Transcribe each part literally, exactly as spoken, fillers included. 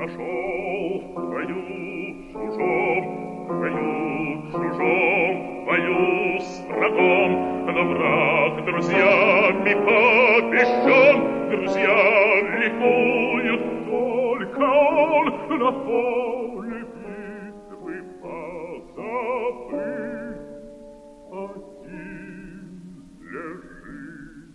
пошел в бою чужом, в бою чужом, в бою с врагом, но враг друзьями побежден, друзья ликуют, только он на поле битвы позабыт, один лежит.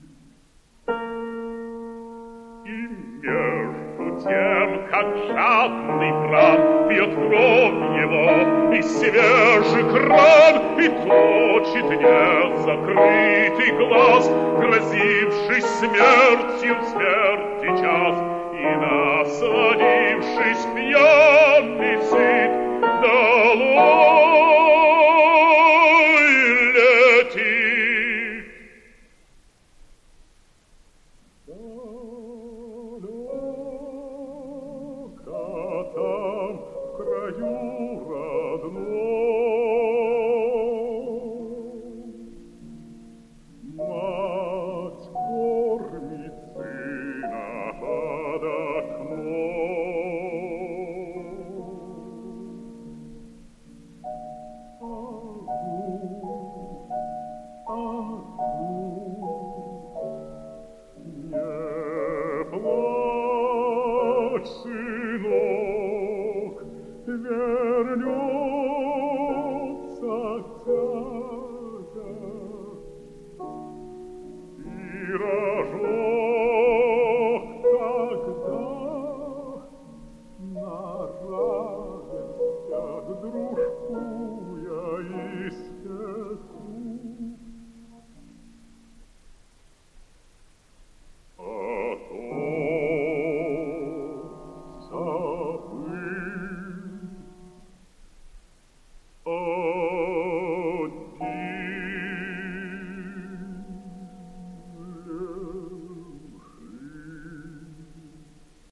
И между тем, как жадный враг пьет кровь его и свежий кран, и точит незакрытый глаз, грозивший смертью в смерти час, и, насладившись пьяный сыт, долой летит. Далеко там, в краю родном, мать кормит сына под окном. Агу, агу, не плачь, сынок, вернется дядя и